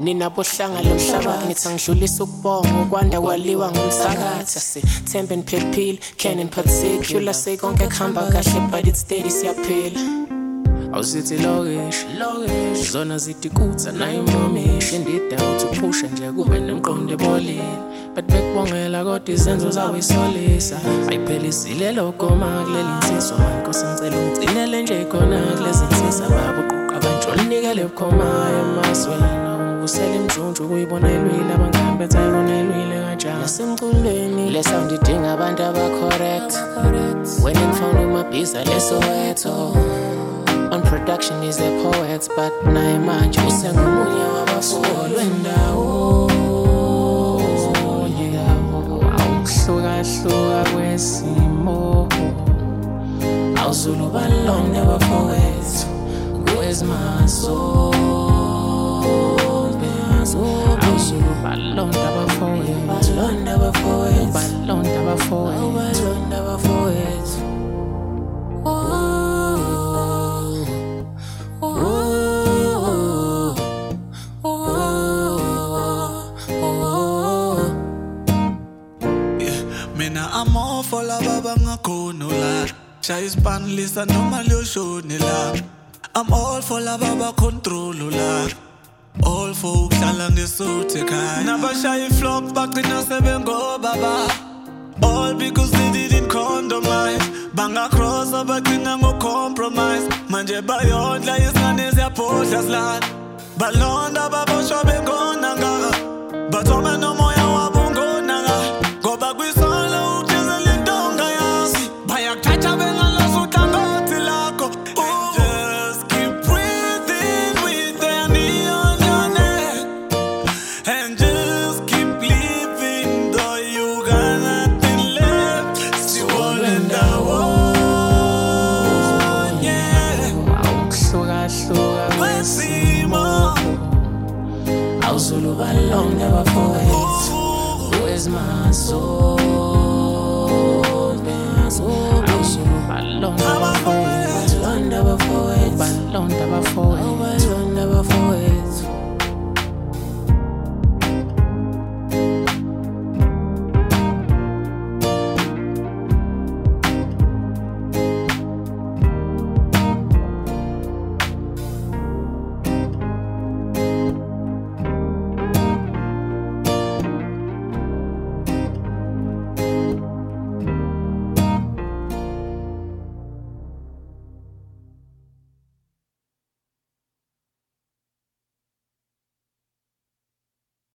nina bohlanga lomhlabathi ngithi angidlulisa ukubonga ukwanda kwaliwa ngomsakathi sithembe niphephile can in particular say konke kuhamba kahle but it's steady siyaphila awusithi lokish zona zitikutsa nayo momish indidawuthi uphusha nje kube nemqondo ebolile but bekubongela kodwa izenzo zawisolisa ayiphelisile lokho makuleli insizwa mankosi ngicela ungcinele nje khona kulezi insizwa babuquqa abantshonikele bukhomaya emazweni usele imjunju ukuyibonelwile abangani bethayibonelwile kanjani nasemculweni le sound idinga abantu aba-correct when in phone umabhiza lesoweto on production is a poet but naye manje usengomunye wabafolwe ndawo awuhluka kwesimo awuzulu balonde abafoet where's my soul awuzulu balonde abafoet balonde abafoet I'm all for la baba ngakono la Chase pan lisa no malio show ni la I'm all for la baba control la All for ukhlala ngesuthi khaya Nabashayi flop bagcina sebengo baba All because they didn't compromise Banga cross abagcina ngo compromise Manje bayondla isingane ziyaphodla slide Balonda babosho bengona ngaka Bathome nomoya wabo ngona ngaka Ngoba kwisolo Zulu balong never forget. Where's my soul?